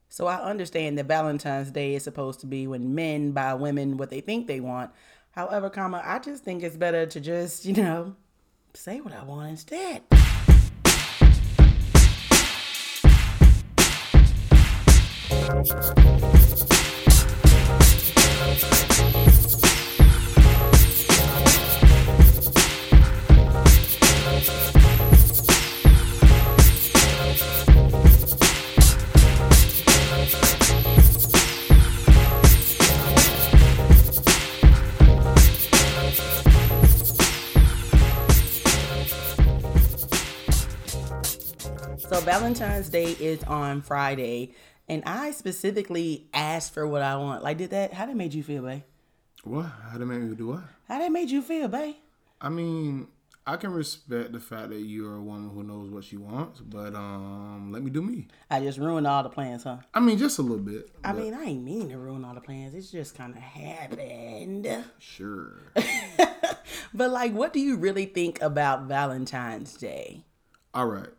So I understand that Valentine's Day is supposed to be when men buy women what they think they want. However, I just think it's better to just, say what I want instead. So Valentine's Day is on Friday, and I specifically asked for what I want. Like, how that made you feel, babe? What? How they make me do what? How that made you feel, babe? I mean, I can respect the fact that you're a woman who knows what she wants, but let me do me. I just ruined all the plans, huh? I mean, just a little bit. I mean, I ain't mean to ruin all the plans. It's just kind of happened. Sure. But like, what do you really think about Valentine's Day? All right.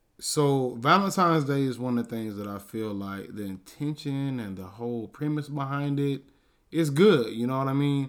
So Valentine's Day is one of the things that I feel like the intention and the whole premise behind it is good. You know what I mean?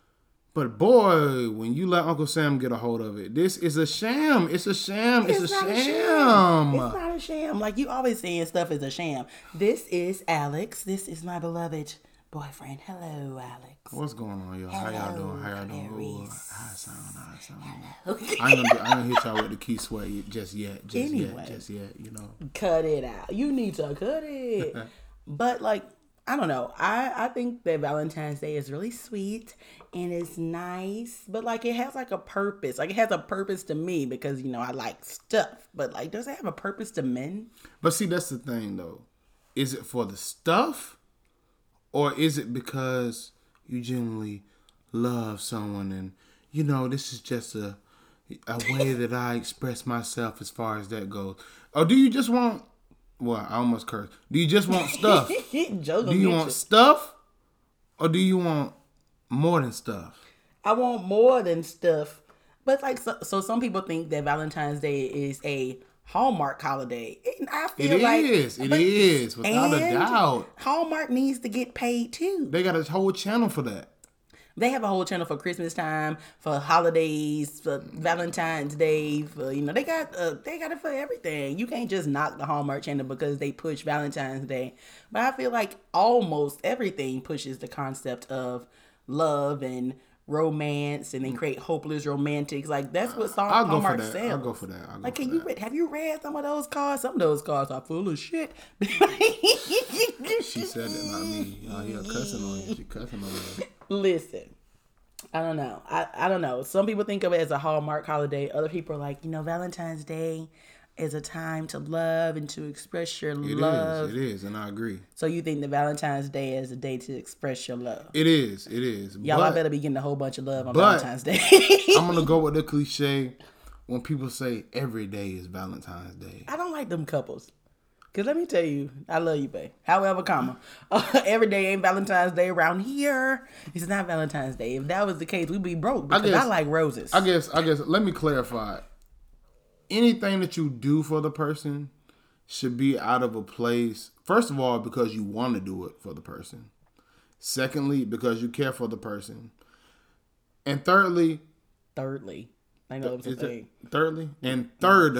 But boy, when you let Uncle Sam get a hold of it, this is a sham. It's a sham. It's a sham. It's not a sham. Like, you always saying stuff is a sham. This is Alex. This is my beloved boyfriend. Hello, Alex. What's going on, y'all? How y'all doing? How y'all doing? Ooh, how it sound? Hello. I ain't gonna hit y'all with the key sweat just yet. Just yet. You know. Cut it out. You need to cut it. But like, I don't know. I think that Valentine's Day is really sweet and it's nice, but like it has like a purpose. Like it has a purpose to me because I like stuff. But like, does it have a purpose to men? But see, that's the thing though. Is it for the stuff, or is it because you genuinely love someone and this is just a way that I express myself as far as that goes? Or do you just want? Well, I almost cursed. Do you just want stuff? Do you want stuff? Or do you want more than stuff? I want more than stuff. But like, so some people think that Valentine's Day is a Hallmark holiday. And I feel it is, without a doubt. Hallmark needs to get paid too. They got a whole channel for that. They have a whole channel for Christmas time, for holidays, for Valentine's Day, for they got it for everything. You can't just knock the Hallmark channel because they push Valentine's Day. But I feel like almost everything pushes the concept of love and romance, and they create hopeless romantics. Like that's what Hallmark sells. I'll go for that. Have you read some of those cards? Some of those cards are full of shit. She said it, not me. Y'all hear cussing on you. She cussing on you. Listen, I don't know. I don't know. Some people think of it as a Hallmark holiday. Other people are like, Valentine's Day is a time to love and to express your love. It is, and I agree. So you think that Valentine's Day is a day to express your love? It is. Y'all, I better be getting a whole bunch of love on Valentine's Day. I'm going to go with the cliche when people say every day is Valentine's Day. I don't like them couples. Because let me tell you, I love you, babe. However, every day ain't Valentine's Day around here. It's not Valentine's Day. If that was the case, we'd be broke because I like roses. I guess, let me clarify. Anything that you do for the person should be out of a place, first of all, because you want to do it for the person. Secondly, because you care for the person. And thirdly, I know it's a thing. Thirdly, and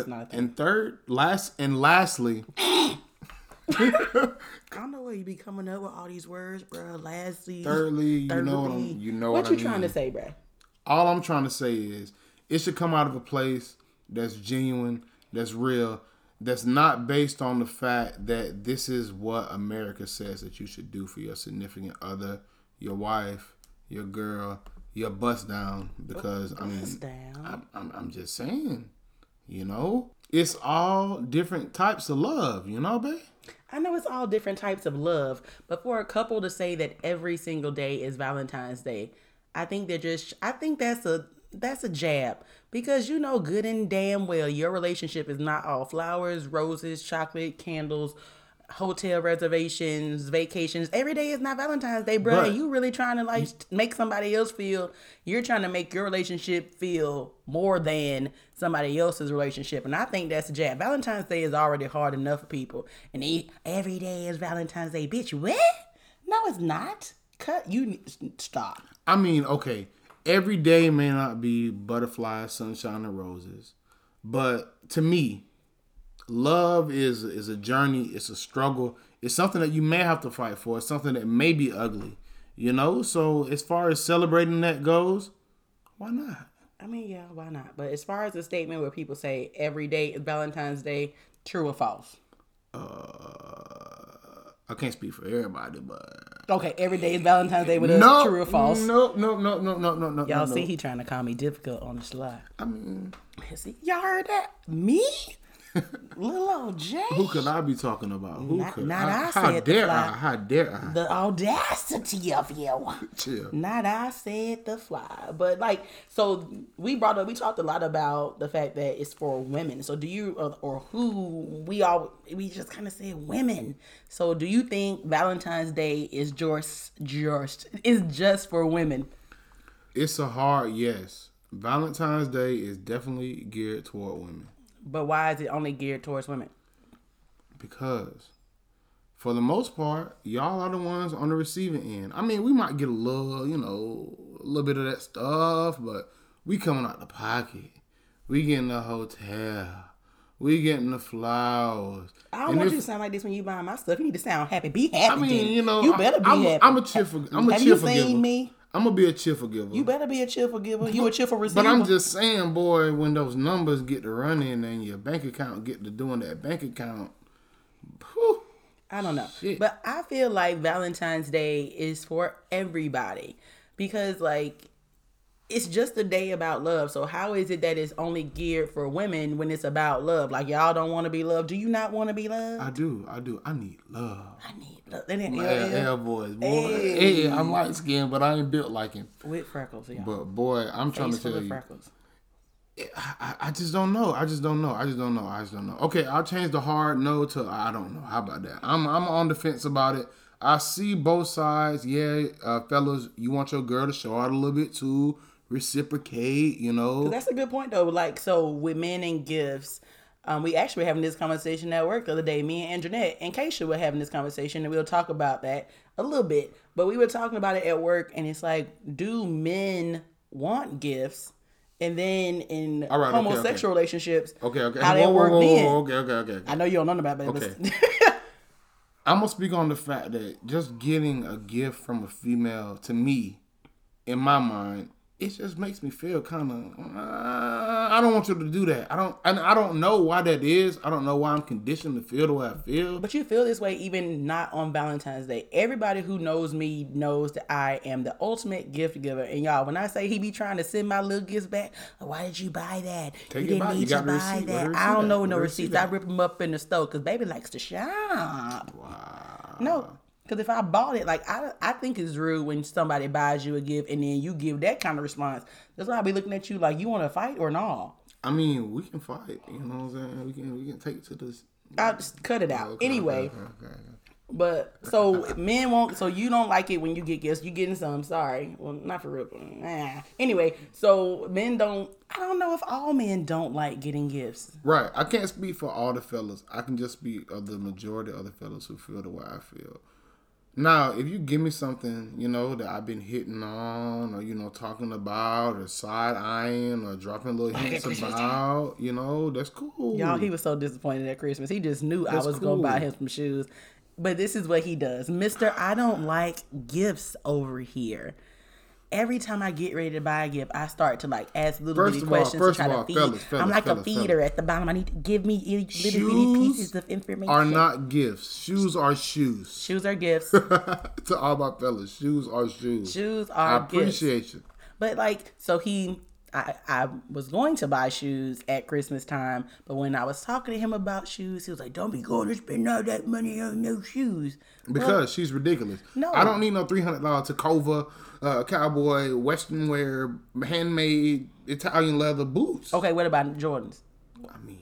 lastly. I don't know where you be coming up with all these words, bro. Lastly, thirdly, you know what you trying to say, bro? All I'm trying to say is it should come out of a place that's genuine, that's real, that's not based on the fact that this is what America says that you should do for your significant other, your wife, your girl, your bust down. Because I'm just saying, it's all different types of love, babe. I know it's all different types of love, but for a couple to say that every single day is Valentine's Day, I think that's a jab, because good and damn well your relationship is not all flowers, roses, chocolate, candles, hotel reservations, vacations. Every day is not Valentine's Day, bro. But- And you really trying to like make somebody else feel, you're trying to make your relationship feel more than somebody else's relationship. And I think that's a jab. Valentine's Day is already hard enough for people. And every day is Valentine's Day. Bitch, what? No, it's not. Stop. I mean, okay, every day may not be butterflies, sunshine, and roses, but to me, love is a journey. It's a struggle. It's something that you may have to fight for. It's something that may be ugly, you know. So as far as celebrating that goes, why not? I mean, yeah, why not? But as far as the statement where people say every day is Valentine's Day, true or false? I can't speak for everybody, but Okay, every day is Valentine's Day with us, true or false? No. Y'all see, he trying to call me difficult on the slide. I mean, See, y'all heard that? Me? Little old Jay? who could I be talking about? Who Not- could not I How said the dare fly. I? How dare I? The audacity of you. Chill. Not I said the fly. But like, so we talked a lot about the fact that it's for women. So do you, or who, we just kind of said women. So do you think Valentine's Day is just for women? It's a hard yes. Valentine's Day is definitely geared toward women. But why is it only geared towards women? Because for the most part, y'all are the ones on the receiving end. I mean, we might get a little, a little bit of that stuff, but we coming out the pocket. We getting the hotel. We getting the flowers. I don't want you to sound like this when you buying my stuff. You need to sound happy. Be happy. I mean, then. You better be happy. I'm a cheerful. Have you seen me? I'm gonna be a cheerful giver. You better be a cheerful giver. You a cheerful receiver. But I'm just saying, boy, when those numbers get to running and your bank account get to doing that bank account, whew, I don't know. shit. But I feel like Valentine's Day is for everybody because like it's just a day about love. So how is it that it's only geared for women when it's about love? Like y'all don't want to be loved. Do you not want to be loved? I do. I need love. I need love. And then, Yeah, boys, boy. Hey. Hey, I'm light skinned, but I ain't built like him. with freckles, y'all. But boy, I'm trying Face to full tell of you, freckles. I just don't know. I just don't know. Okay, I'll change the hard no to I don't know. How about that? I'm on the fence about it. I see both sides. Yeah, fellas, you want your girl to show out a little bit too, reciprocate. That's a good point though. Like so with men and gifts, we actually were having this conversation at work the other day. Me and Andronette and Keisha were having this conversation, and we'll talk about that a little bit. But we were talking about it at work, and it's like, do men want gifts? And then in All right, okay, homosexual relationships, Okay. how that work then? Okay. I know you don't know about that, Okay. but I'm gonna speak on the fact that just getting a gift from a female, to me, in my mind, it just makes me feel kind of. I don't want you to do that. I don't know why that is. I don't know why I'm conditioned to feel the way I feel. But you feel this way even not on Valentine's Day. Everybody who knows me knows that I am the ultimate gift giver. And y'all, when I say he be trying to send my little gifts back, why did you buy that? Take you it back. You got the receipt. Where the receipt I don't at? know Where no the receipts. receipt I at? rip them up in the store because baby likes to shop. Wow. No. Because if I bought it, like, I think it's rude when somebody buys you a gift and then you give that kind of response. That's why I be looking at you like, you want to fight or no? I mean, we can fight. You know what I'm saying? We can take it to this. I'll just cut it out. Okay, Anyway. okay. But so men won't. So you don't like it when you get gifts. You getting some. Sorry. Well, not for real. Anyway, so men don't. I don't know if all men don't like getting gifts. Right. I can't speak for all the fellas. I can just speak of the majority of the fellas who feel the way I feel. Now, if you give me something, that I've been hitting on or, talking about or side-eyeing or dropping little hints about, that's cool. Y'all, he was so disappointed at Christmas. He just knew That's I was going to cool. buy him some shoes. But this is what he does. Mister, I don't like gifts over here. Every time I get ready to buy a gift, I start to like ask little bitty questions to try to feed. I'm like a feeder at the bottom. I need to give me little bitty pieces of information. Are not gifts. Shoes are shoes. Shoes are gifts. To all my fellas, shoes are shoes. Shoes are I appreciate you. But like, so I was going to buy shoes at Christmas time, but when I was talking to him about shoes, he was like, "Don't be going to spend all that money on no shoes." Because she's ridiculous. No. I don't need no $300 Tacova, cowboy, western wear, handmade Italian leather boots. Okay, what about Jordans? I mean,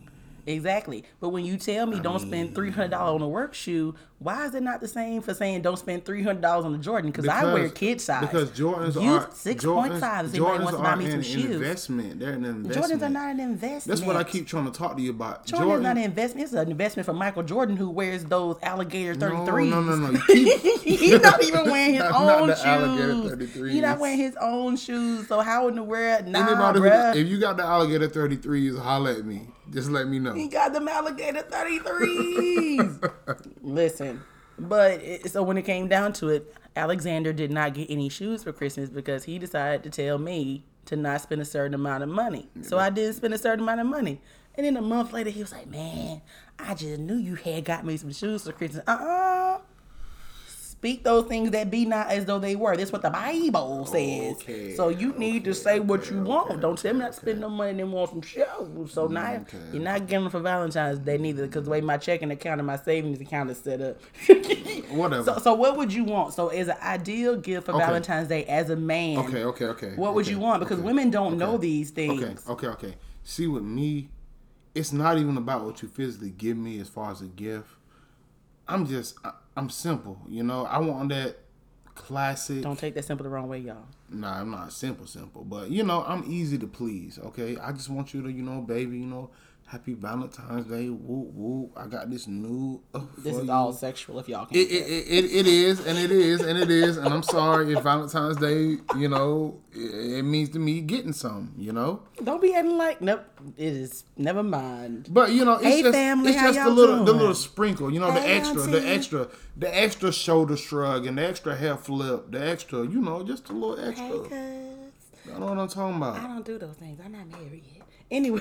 Exactly. But when you tell me don't spend $300 on a work shoe, why is it not the same for saying don't spend $300 on a Jordan? Because I wear kid size. Because Jordans Use are 6.5 if anybody wants to buy me some shoes. Investment. They're an investment. Jordans are not an investment. That's what I keep trying to talk to you about. Jordan's not an investment. It's an investment for Michael Jordan, who wears those alligator 33s. No. He's not even wearing his own shoes. Alligator 33s. He's not wearing his own shoes. So how in the world? If you got the alligator 33s, holler at me. Just let me know. He got them alligator 33s. Listen, but so when it came down to it, Alexander did not get any shoes for Christmas because he decided to tell me to not spend a certain amount of money. So I didn't spend a certain amount of money. And then a month later, he was like, man, I just knew you had got me some shoes for Christmas. Speak those things that be not as though they were. That's what the Bible says. So you need to say what you want. Don't tell me not to spend no money and want some shoes. So now you're not getting them for Valentine's Day neither, because the way my checking account and my savings account is set up. Whatever. So what would you want? So as an ideal gift for Valentine's Day as a man. Okay. What would you want? Because women don't know these things. Okay. See, with me, it's not even about what you physically give me as far as a gift. I'm simple, you know. I want that classic. Don't take that simple the wrong way, y'all. Nah, I'm not simple, but you know, I'm easy to please. Okay, I just want you to, you know, baby, you know, happy Valentine's Day. Whoop whoop. I got this new. This is all sexual, if y'all can't. It is, and I'm sorry if Valentine's Day, you know, it means to me getting some, you know. Don't be acting like nope. It is. Never mind. But you know, it's family, it's just the little sprinkle, you know, the extra shoulder shrug and the extra hair flip, the extra, you know, just a little extra. Hey, cuz. I know what I'm talking about. I don't do those things. I'm not married yet. Anyway.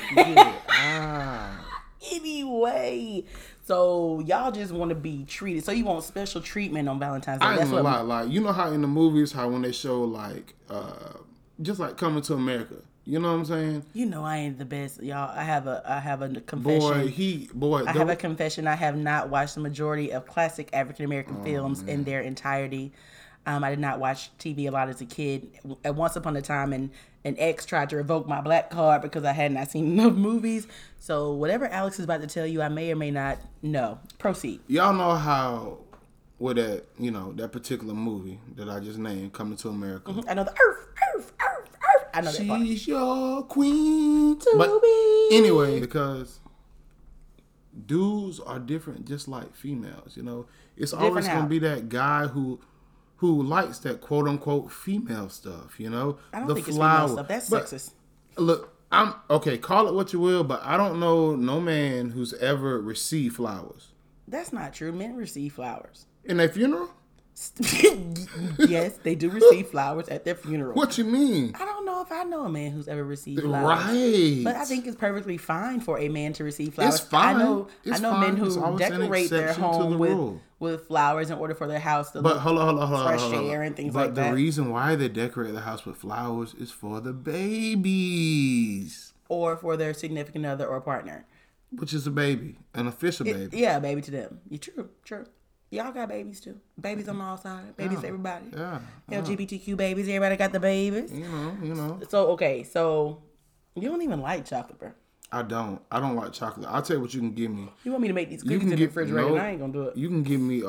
Anyway, so y'all just want to be treated. So you want special treatment on Valentine's Day. I ain't gonna lie, like, you know how in the movies, how when they show like, just like Coming to America, you know what I'm saying? You know I ain't the best, y'all. I have a confession. I have a confession. I have not watched the majority of classic African American films in their entirety. I did not watch TV a lot as a kid. At once upon a time, an ex tried to revoke my black card because I had not seen enough movies. So whatever Alex is about to tell you, I may or may not know. Proceed. Y'all know how with that, you know, that particular movie that I just named, Coming to America. Mm-hmm. I know the earth. I know that part. She's your queen to be. Anyway, because dudes are different, just like females. You know, it's always gonna be that guy who likes that quote unquote female stuff, you know? I don't think it's female stuff. That's sexist. Look, I'm okay, call it what you will, but I don't know no man who's ever received flowers. That's not true. Men receive flowers. In their funeral? Yes, they do receive flowers at their funeral. What you mean? I don't know if I know a man who's ever received flowers. Right. But I think it's perfectly fine for a man to receive flowers. It's fine. I know men who It's decorate their home with flowers in order for their house to look fresh air and things like that. But the reason why they decorate the house with flowers is for the babies. Or for their significant other or partner. Which is a baby. An official baby. Yeah, a baby to them. True. Y'all got babies too. Babies on all sides. Babies to everybody. Yeah. LGBTQ babies. Everybody got the babies. You know. So you don't even like chocolate, bro. I don't like chocolate. I'll tell you what you can give me. You want me to make these cookies in the refrigerator? And I ain't gonna do it. You can give me a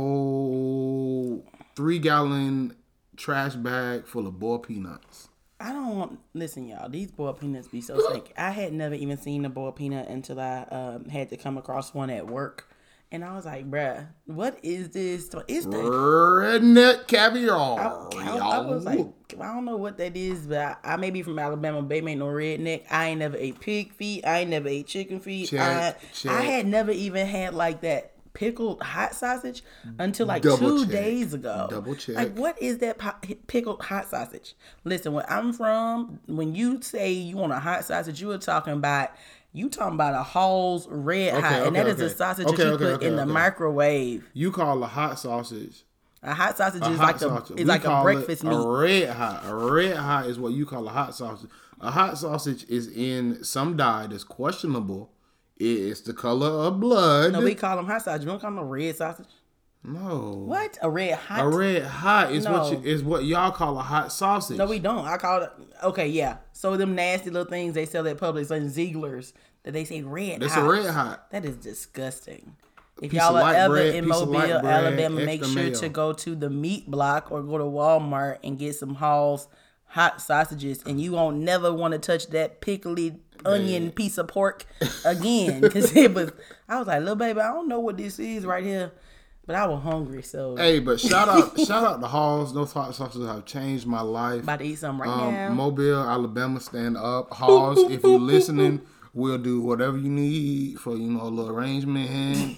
whole 3-gallon trash bag full of boiled peanuts. Listen, y'all. These boiled peanuts be so sick. I had never even seen a boiled peanut until I had to come across one at work. And I was like, bruh, what is this? What is that? Redneck caviar. I was like, I don't know what that is, but I may be from Alabama. Baby ain't no redneck. I ain't never ate pig feet. I ain't never ate chicken feet. Check. I had never even had like that pickled hot sausage until like Double 2 check. days ago. Double check. Like, what is that pickled hot sausage? Listen, where I'm from, when you say you want a hot sausage, you talking about a Hall's Red Hot, and that is a sausage that you put in the microwave. You call a hot sausage. A hot sausage is like a breakfast meat. A red hot. A red hot is what you call a hot sausage. A hot sausage is in some dye that's questionable. It's the color of blood. No, we call them hot sausage. We don't call them a red sausage. No. What? A red hot? A red hot is what y'all call a hot sausage. No, we don't. I call it. Okay, yeah. So them nasty little things they sell at Publix and Ziegler's. that they say red It's hot. a red hot. That is disgusting. If Piece y'all of are light ever bread, in piece of Mobile, light bread, Alabama, make extra sure mayo. to go to the meat block or go to Walmart and get some Hall's hot sausages, and you won't never want to touch that pickly onion piece of pork again. Because I was like, little baby, I don't know what this is right here, but I was hungry, so Hey, but shout out to Halls. Those hot sauces have changed my life. about to eat something right now. Mobile, Alabama, stand up. Halls, if you're listening, we'll do whatever you need for, a little arrangement.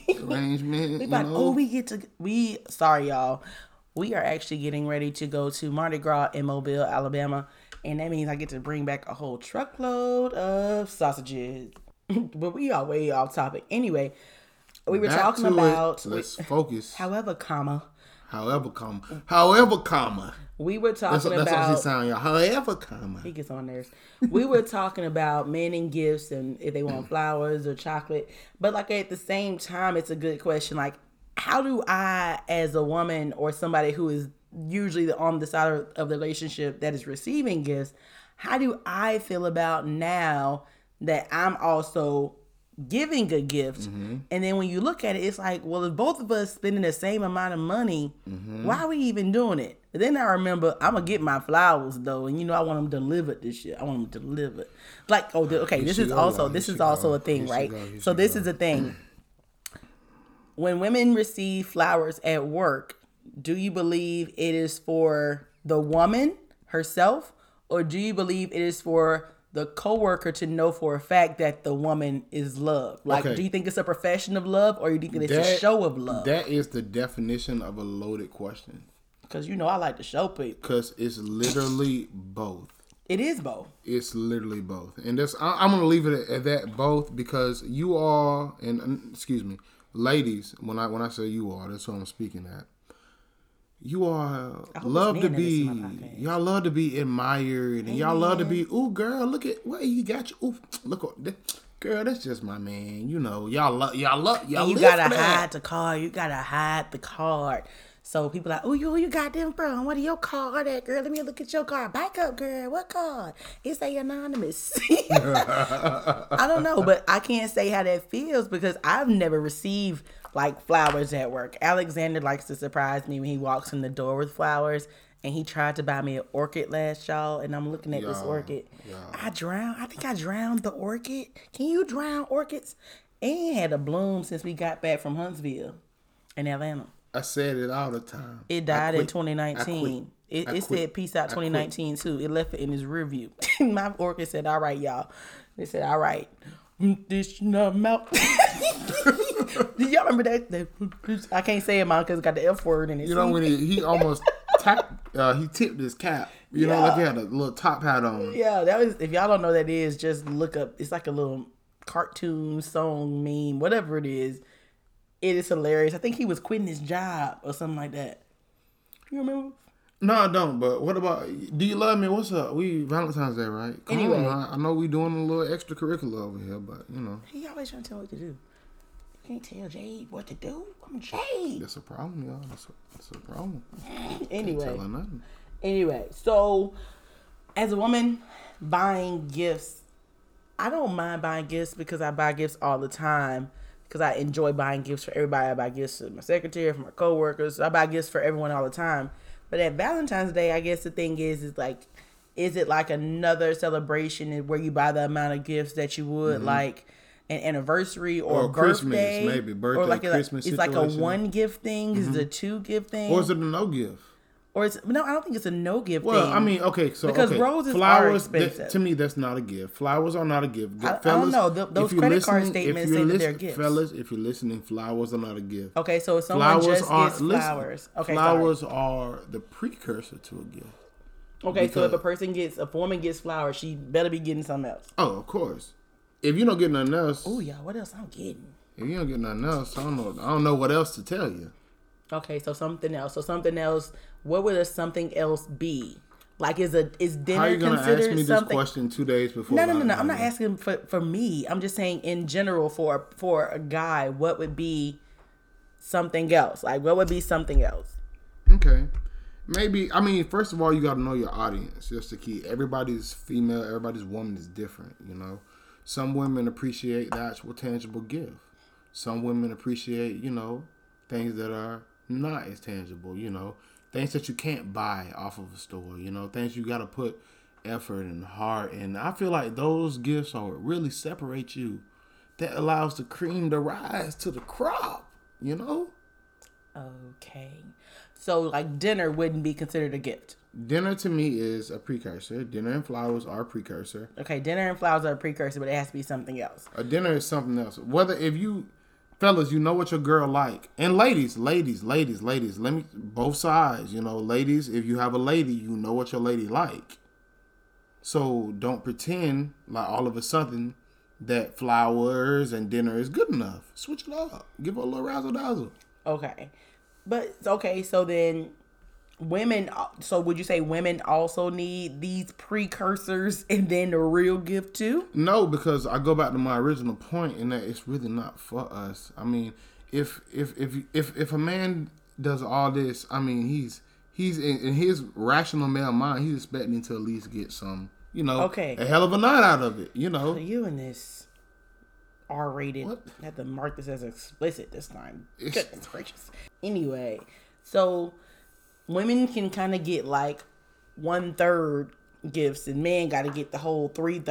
Sorry, y'all. We are actually getting ready to go to Mardi Gras in Mobile, Alabama. And that means I get to bring back a whole truckload of sausages. But we are way off topic. Anyway, we were Back talking to about... Let's focus. However, we were talking That's about... what she sound, y'all. However, comma. He gets on nerves. We were talking about men and gifts and if they want flowers or chocolate. But like at the same time, it's a good question. Like, how do I, as a woman or somebody who is usually on the side of the relationship that is receiving gifts, how do I feel about now that I'm also giving a gift? Mm-hmm. And then when you look at it, it's like, well, if both of us spending the same amount of money, why are we even doing it? And then I remember, I'm going to get my flowers though. And I want them delivered this year. I want them delivered. Like, okay, this is also a thing, right? So this is a thing. When women receive flowers at work, do you believe it is for the woman herself, or do you believe it is for the coworker to know for a fact that the woman is loved? Like, Okay. Do you think it's a profession of love, or do you think it's a show of love? That is the definition of a loaded question. Because I like to show people. Because it's literally both. It is both. It's literally both. And I'm going to leave it at that, both, because you are, and excuse me, ladies, when I say you are, that's what I'm speaking at. You all love to be, y'all love to be admired, and y'all love to be, ooh, girl, look at what he got you. Ooh, look, girl, that's just my man. Y'all love. And you gotta hide the card. You gotta hide the card. So people are like, ooh, who you got them from? What are your card at, girl? Let me look at your card. Back up, girl. What card? It's anonymous. I don't know, but I can't say how that feels because I've never received like flowers at work. Alexander likes to surprise me when he walks in the door with flowers, and he tried to buy me an orchid last, y'all, and I'm looking at this orchid. I think I drowned the orchid. Can you drown orchids? And had a bloom since we got back from Huntsville in Atlanta. I said it all the time. It died in 2019. It said peace out 2019 too. It left it in his rear view. My orchid said, all right, y'all. They said, all right. This mouth. Do y'all remember that? I can't say it, man, because it got the F word in it. When he almost he tipped his cap. Like he had a little top hat on. Yeah, that was. If y'all don't know what that is, just look up. It's like a little cartoon song meme, whatever it is. It is hilarious. I think he was quitting his job or something like that. You remember? No, I don't. But what about? Do you love me? What's up? We Valentine's Day, right? Come on, I know we doing a little extracurricular over here, but he always trying to tell me what to do. You can't tell Jade what to do. I'm Jade. That's a problem, y'all. That's a problem. Anyway. Can't tell her nothing. Anyway, so as a woman buying gifts, I don't mind buying gifts because I buy gifts all the time. Because I enjoy buying gifts for everybody. I buy gifts for my secretary, for my coworkers. I buy gifts for everyone all the time. But at Valentine's Day, I guess the thing is it like another celebration where you buy the amount of gifts that you would like an anniversary or birthday? Christmas, maybe birthday, or Christmas. It's like a one gift thing. Is it a two gift thing? Or is it a no gift? I don't think it's a no gift thing. Well, I mean, okay, so because roses flowers are expensive. To me, that's not a gift. Flowers are not a gift. I don't know. Those credit card statements say that they're gifts. Fellas, if you're listening, flowers are not a gift. Okay, so if someone gets flowers, flowers are the precursor to a gift. Okay, so if a woman gets flowers, she better be getting something else. Oh, of course. If you don't get nothing else, what else I'm getting? If you don't get nothing else, I don't know what else to tell you. Okay, so something else. What would a something else be? Like, is dinner considered something? How are you going to ask me this question 2 days before? No. I'm not asking for me. I'm just saying in general for a guy, what would be something else? Like, what would be something else? Okay. Maybe, first of all, you got to know your audience. Just the key. Everybody's female, everybody's woman is different, Some women appreciate the actual tangible gift. Some women appreciate, things that are not as tangible, things that you can't buy off of a store, things you got to put effort and heart in. I feel like those gifts are what really separate you. That allows the cream to rise to the crop, Okay. So, like, dinner wouldn't be considered a gift. Dinner to me is a precursor. Dinner and flowers are a precursor. Okay, dinner and flowers are a precursor, but it has to be something else. A dinner is something else. Fellas, you know what your girl like. And ladies, let me, both sides, ladies, if you have a lady, you know what your lady like. So don't pretend like all of a sudden that flowers and dinner is good enough. Switch it up. Give her a little razzle dazzle. Okay. So then so would you say women also need these precursors and then the real gift too? No, because I go back to my original point in that it's really not for us. I mean, if a man does all this, I mean, he's in his rational male mind, he's expecting to at least get some, a hell of a night out of it, So you and this R-rated, I have to mark this as explicit this time. Goodness gracious. Anyway, so women can kind of get like 1/3 gifts, and men got to get the whole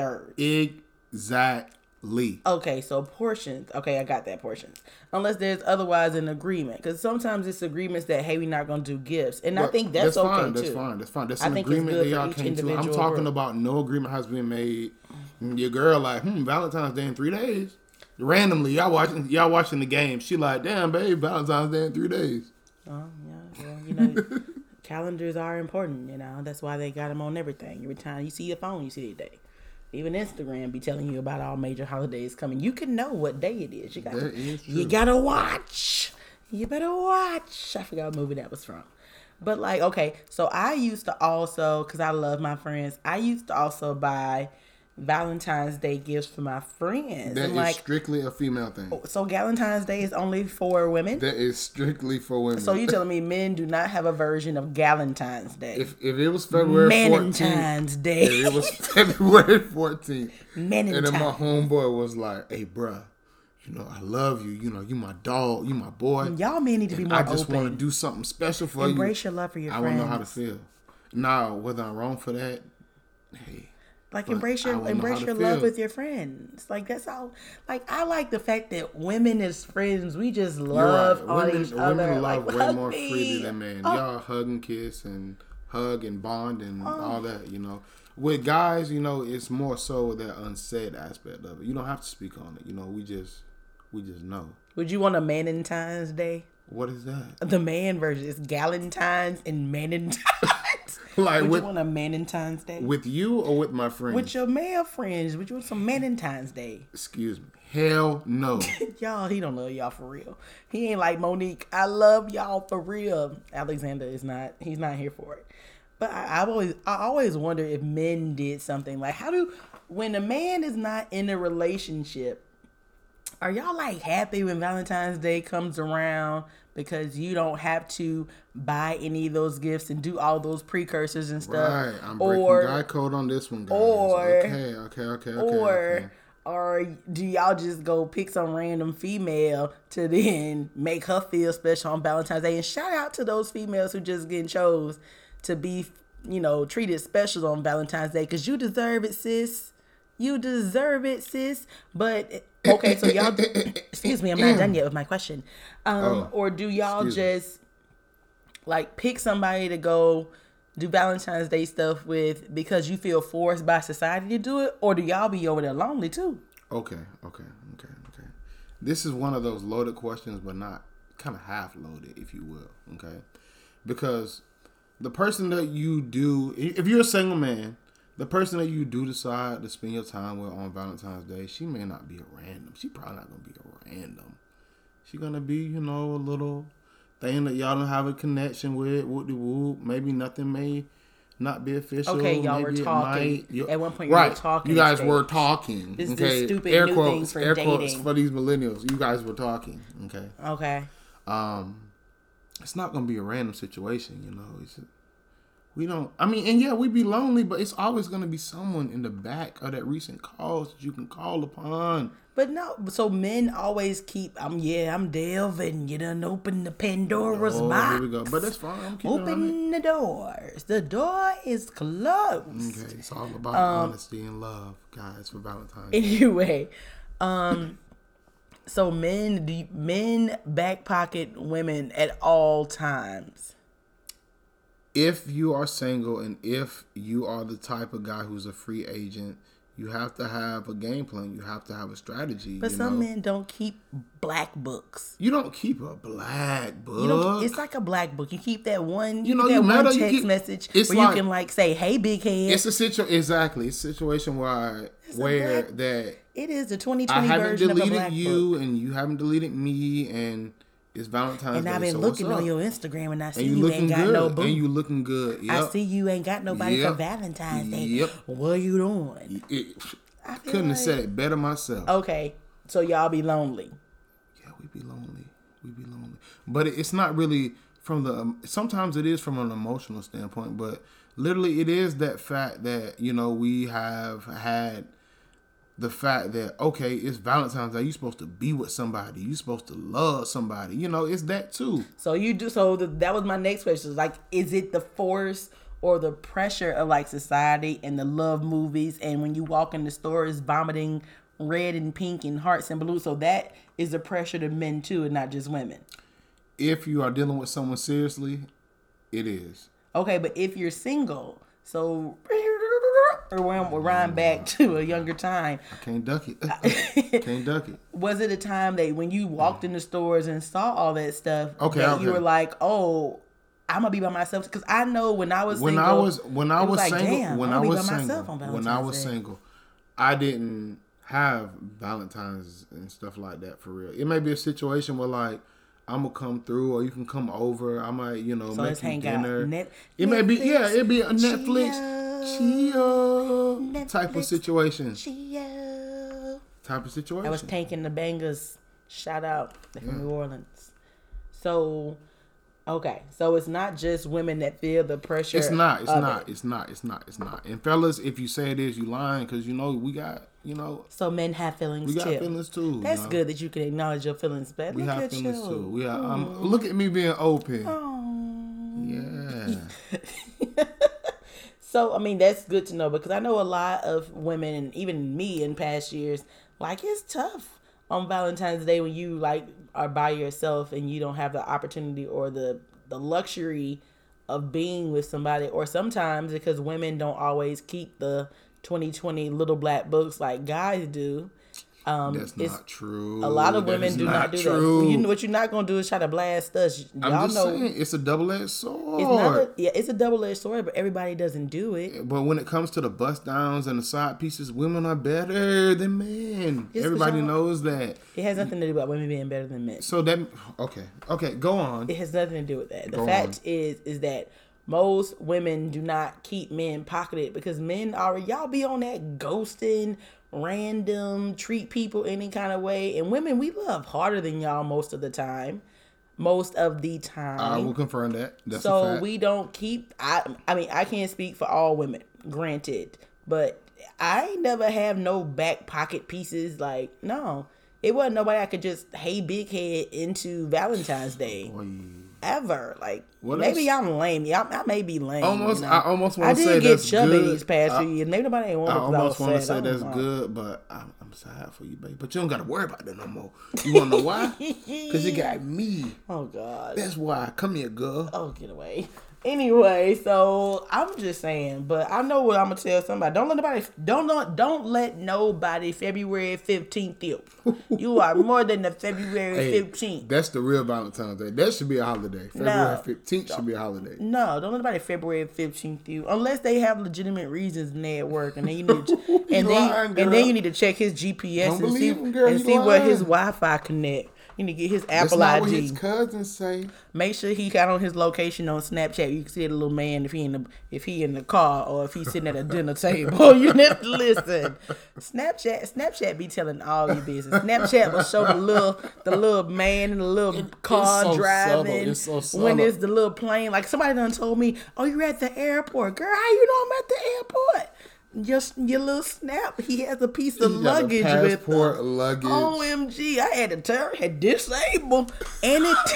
3/3. Exactly. Okay, so portions. Okay, I got that, portions. Unless there's otherwise an agreement, because sometimes it's agreements that, hey, we're not gonna do gifts, and I think that's okay too. That's fine. That's an agreement that y'all came to. I'm talking about no agreement has been made. Your girl like, Valentine's Day in 3 days. Randomly, y'all watching the game. She like, damn, babe, Valentine's Day in 3 days. Oh yeah, calendars are important. That's why they got them on everything. Every time you see your phone, you see the day. Even Instagram be telling you about all major holidays coming. You can know what day it is. You gotta watch. You better watch. I forgot what movie that was from. But like, okay, so I used to also, because I love my friends, I used to also buy Valentine's Day gifts for my friends. That is strictly a female thing. So Valentine's Day is only for women? That is strictly for women. So you telling me men do not have a version of Galentine's Day? If it was February 14th. Day. If it was February 14th. And then Menentine. my homeboy was like, hey, bruh, I love you. You my dog. You my boy. Y'all men need to be more open. I just want to do something special for you. Embrace your love for your friends. I wouldn't know how to feel. Now, whether I'm wrong for that, hey. Like, embrace your love with your friends. Like, that's all. Like, I like the fact that women as friends, we just love on each other. Women love like, way more freely than men. Y'all hug and kiss and hug and bond and all that, With guys, it's more so that unsaid aspect of it. You don't have to speak on it. We just know. Would you want a Manentine's Day? What is that? The man version is Galentine's and Manentine's. Like, would you want a Manentine's Day? With you or with my friends? With your male friends. Would you want some Manentine's Day? Excuse me. Hell no. Y'all, he don't love y'all for real. He ain't like Monique. I love y'all for real. Alexander is not. He's not here for it. But I always wonder if men did something like, when a man is not in a relationship, are y'all like happy when Valentine's Day comes around because you don't have to buy any of those gifts and do all those precursors and stuff? Right, I'm breaking guy code on this one, guys. Okay. Or do y'all just go pick some random female to then make her feel special on Valentine's Day? And shout out to those females who just getting chose to be, treated special on Valentine's Day, because you deserve it, sis. You deserve it, sis. But okay, so y'all, excuse me, I'm not done yet with my question. Or do y'all just like pick somebody to go do Valentine's Day stuff with because you feel forced by society to do it, or do y'all be over there lonely too? Okay. This is one of those loaded questions, but not kind of half loaded, if you will. Okay, because the person that you do, if you're a single man, the person that you do decide to spend your time with on Valentine's Day, she may not be a random. She probably not gonna be a random. She gonna be, a little thing that y'all don't have a connection with. Whoop-de-whoop. Maybe nothing may not be official. Okay, y'all were talking. At one point, you were talking. You guys were talking. This is the stupid air new quotes, thing for air dating. Quotes for these millennials. You guys were talking. Okay. Okay. It's not gonna be a random situation. We don't. I mean, and yeah, we be lonely, but it's always gonna be someone in the back of that recent calls that you can call upon. But no, so men always keep. I'm delving. You done open the Pandora's box. Here we go. But that's fine. I'm keeping Open the doors. The door is closed. Okay, it's all about honesty and love, guys, for Valentine's. Anyway, so men back pocket women at all times. If you are single and if you are the type of guy who's a free agent, you have to have a game plan. You have to have a strategy. But some men don't keep black books. You don't keep a black book. It's like a black book. You keep that one. You know, that you one matter, text message it's where like, you can say, "Hey, big head." It's a situation. Exactly. It's a situation where that it is the 2020 I haven't version of a deleted black you book. And you haven't deleted me and. It's Valentine's and Day. I've been so looking on your Instagram and I see and you ain't got good. no boo. And you looking good. Yep. I see you ain't got nobody for Valentine's Day. Yep. What are you doing? I couldn't have said it better myself. Okay, so y'all be lonely. Yeah, we be lonely. But it's not really from the. Sometimes it is from an emotional standpoint, but literally it is that fact that we have had. The fact that, okay, it's Valentine's Day, you're supposed to be with somebody, you're supposed to love somebody, it's that too. So that was my next question. Like, is it the force or the pressure of like society and the love movies, and when you walk in the stores vomiting red and pink and hearts and blues, so that is the pressure to men too and not just women? If you are dealing with someone seriously, it is. Okay, but if you're single, so... or we'll rhyme back to a younger time. I can't duck it. Can't duck it. Was it a time that when you walked in the stores and saw all that stuff, you were like, "Oh, I'm gonna be by myself"? Because I know when I was single, when I was single, I didn't have Valentine's and stuff like that for real. It may be a situation where like I'm gonna come through, or you can come over. I might, so make you dinner. It may be, it'd be a Netflix. Chill type of situation. Type of situation. I was Tank and the Bangers. Shout out from New Orleans. So, okay. So it's not just women that feel the pressure. It's not. And fellas, if you say it is, you lying, because we got, So men have feelings too. We got feelings too. That's good that you can acknowledge your feelings, but we have feelings too. We are. Look at me being open. Yeah. So, I mean, that's good to know, because I know a lot of women, and even me in past years, like, it's tough on Valentine's Day when you, like, are by yourself and you don't have the opportunity or the luxury of being with somebody. Or sometimes because women don't always keep the 2020 little black books like guys do. That's not true. A lot of women do not do that. You know what you're not gonna do is try to blast us. I'm just saying, it's a double-edged sword. It's a double-edged sword, but everybody doesn't do it. But when it comes to the bust downs and the side pieces, women are better than men. Everybody knows that. It has nothing to do about women being better than men. So that okay, go on. It has nothing to do with that. The fact is that most women do not keep men pocketed, because men y'all be on that ghosting, random, treat people any kind of way, and women, we love harder than y'all most of the time. I will confirm that. That's a fact. We don't keep. I mean, I can't speak for all women, granted, but I ain't never have no back pocket pieces. Like, no, it wasn't nobody I could just big head into Valentine's Day. Boy. Ever. Like, maybe I'm lame. I may be lame. I almost want to say that's good. I did get chubby these past few years. Maybe nobody ain't want to. I almost want to say that's good, but I'm sad for you, baby. But you don't got to worry about that no more. You want to know why? Because you got me. Oh, God. That's why. Come here, girl. Oh, get away. Anyway, so I'm just saying, but I know what I'm gonna tell somebody. Don't let nobody February 15th you. You are more than the February 15th. That's the real Valentine's Day. That should be a holiday. February 15th should be a holiday. No, don't let nobody February 15th you, unless they have legitimate reasons and they at work, and then you need to, and then you need to check his GPS and see where his Wi-Fi connect. You need to get his That's Apple not ID. what his cousins say. Make sure he got on his location on Snapchat. You can see the little man if he in the car or if he's sitting at a dinner table. You need to listen. Snapchat be telling all your business. Snapchat will show the little man in the little car so driving. It's so subtle. When it's the little plane. Like somebody done told me, "Oh, you're at the airport, girl. How you know I'm at the airport?" Just your little snap. He has a piece of luggage with passport, luggage. OMG, I had to had disable and it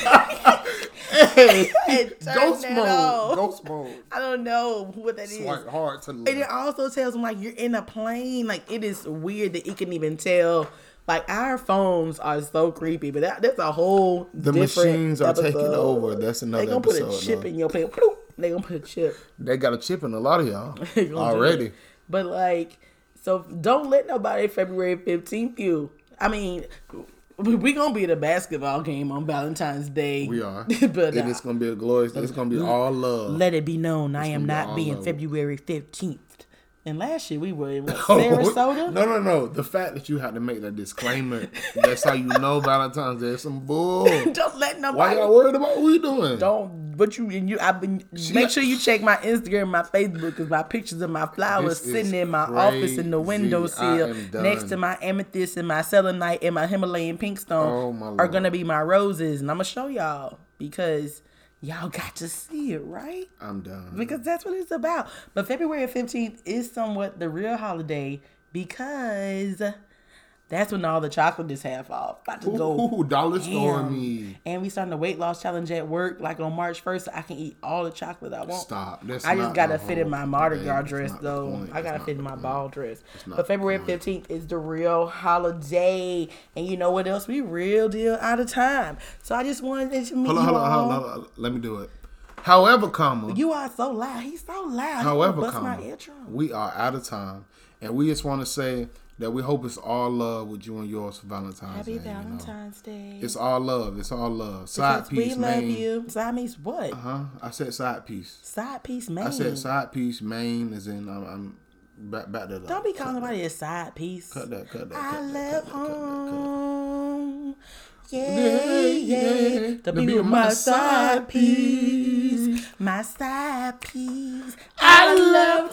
had Ghost that mode. off. Ghost mode. I don't know what that is. Swipe hard to the And left. it also tells them like you're in a plane. Like it is weird that it can even tell. Like our phones are so creepy, but that's a whole The different machines are taking episode. over. That's another They gonna put episode. a chip though. in your pen. They gonna put a chip. They got a chip in a lot of y'all They gonna do already. it. But like, so don't let nobody February 15th you. I mean, we gonna be at a basketball game on Valentine's Day. We are. But And it's gonna be a glorious. It's gonna be all love. let it be known I am gonna be not all being love. February 15th. And last year we were in Sarasota. No. The fact that you had to make that disclaimer, that's how you know Valentine's Day is some bull. Don't let Why nobody. y'all worried about what we doing? Don't. But I've been. Make sure you check my Instagram, and my Facebook, because my pictures of my flowers This is sitting in my office in the crazy. windowsill I am done. next to my amethyst and my selenite and my Himalayan pink stone Oh, my are Lord. gonna be my roses, and I'm gonna show y'all because y'all got to see it, right? I'm done. Because that's what it's about. But February 15th is somewhat the real holiday because that's when all the chocolate is half off. About to go. Ooh, dollar store ham. me. And we starting the weight loss challenge at work, like on March 1st. So I can eat all the chocolate I want. Stop. That's I just not gotta the fit in my whole Mardi thing. Gras That's dress not the though. point. I That's gotta not fit in the my point. ball dress. not But February the point. 15th is the real holiday. And you know what else? We real deal out of time. So I just wanted to meet Hold you on, all. hold on. Let me do it. However, comma. You are so loud. He's so loud. However, bust my comma, eardrum. we are out of time, and we just want to say that we hope it's all love with you and yours for Valentine's Happy Day. you know. Valentine's Day. It's all love. It's all love. Side Because piece, we love main. you. Side piece what? I said side piece. Side piece main. I said side piece, main, as in I'm back that up. Don't be calling nobody a side piece. Cut that. I left home. Yeah, Yeah. To be with my side piece. My side piece. I left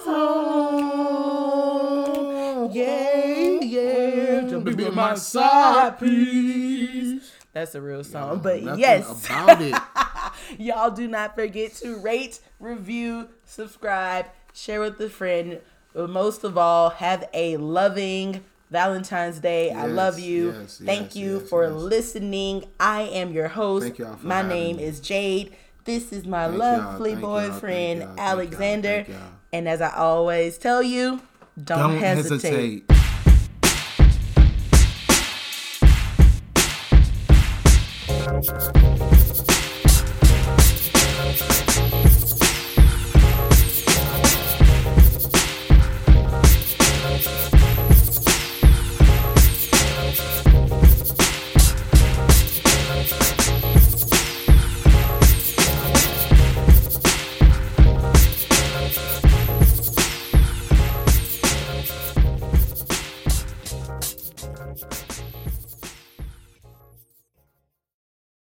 home. Yeah. To be with my side piece. That's a real song. But Nothing yes. about it. Y'all do not forget to rate, review, subscribe, share with a friend. But most of all, have a loving Valentine's Day. I love you. Thank you for listening. I am your host. Thank y'all for my having name me. is Jade. This is my Thank lovely y'all, thank y'all, boyfriend, thank y'all, Alexander. thank y'all. And as I always tell you, don't hesitate. hesitate.